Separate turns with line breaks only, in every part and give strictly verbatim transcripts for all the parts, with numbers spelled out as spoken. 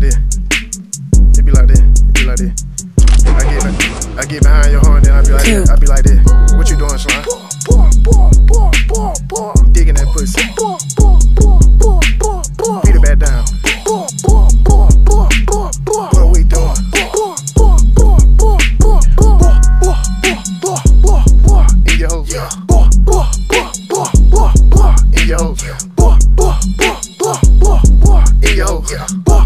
this. It be like this. It be like this. I get, I get behind your horn, then I be like this. I be like this. What you doing, Slime? Digging that pussy. Beat it back down. What we doing? In your hole. In your hole. In your hole.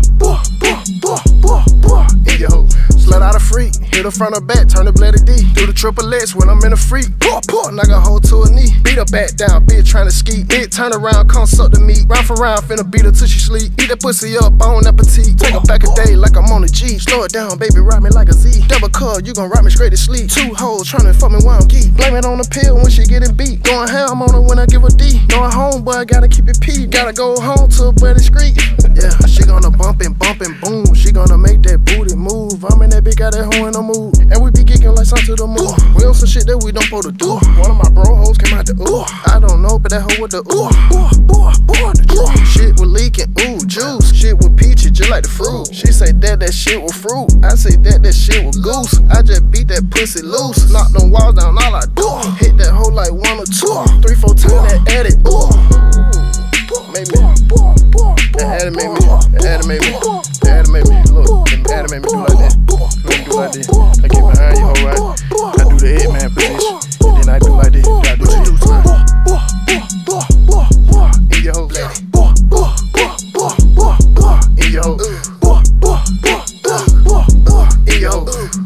In your hole. Slut out a freak. Hit her front or back, turn the bladder D. Do the triple X when I'm in a freak. Knock a hole to a knee. Beat her back down, bitch tryna ski. Bitch turn around, come suck the meat. Round for round, finna beat her till she sleep. Eat that pussy up, bone appetite. Take her back a day like I'm on a G. Slow it down, baby, ride me like a Z. Double cut, you gon' ride me straight to sleep. Two hoes tryna fuck me while I'm geek. Blame it on the pill when she getting beat. Going ham on her when I give her D. Going home, boy, gotta keep it P. Gotta go home to a buddy street. Yeah, she gonna bump and bump and boom. She gonna make that booty move. I'm in that bitch, got that hoe in the mood. And we be geeking like something to the moon. We on some shit that we don't supposed to do. One of my bro hoes came out the ooh. I don't know, but that hoe with the ooh. Shit was leaking, ooh, juice. Shit with peachy, just like the fruit. She say that that shit was fruit. I say that that shit was goose. I just beat that pussy loose. Knock them walls down, all I do. Hit that hoe like one or two. Three, four times that edit, ooh. Make me. That animate me. That animate me. That animate me. Look, that animate me do like that. Let me do like this. I get behind you, hoe, right? I do the hitman position. And then I do like this. I do what you do, son. In your hoe, lady. In your hoe. In your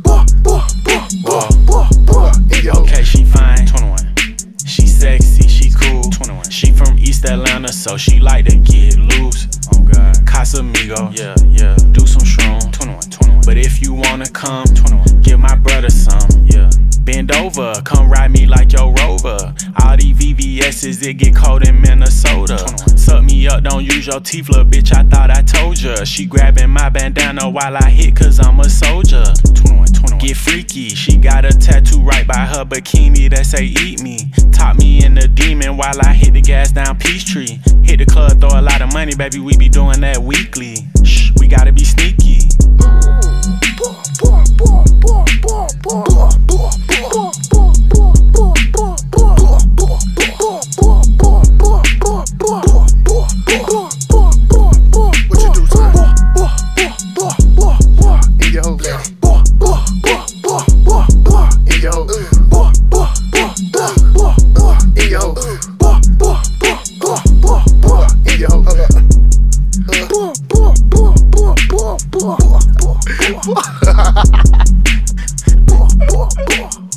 hoe. In your hoe.
Okay, she fine. twenty-one. She sexy, she cool. twenty-one. She from East Atlanta, so she like to get loose. Oh God. Casamigo. Yeah, yeah. Do some shroom. twenty-one, twenty-one. But if you wanna come, twenty-one. Give my brother some. Yeah. Bend over, come ride me like your Rover. All these V V S's, it get cold in Minnesota. twenty-one. Suck me up, don't use your teeth, little bitch, I thought I told ya. She grabbing my bandana while I hit, cause I'm a soldier. twenty-one, twenty-one. Get freaky, she got a tattoo right by her bikini that say eat me. Top me in the demon while I hit the gas down Peachtree. Hit the club, throw a lot of money, baby, we be doing that weekly. Shh, we gotta be sneaky.
What you do, son? In your hoe, lady. In your hoe. In your hoe. In your hoe.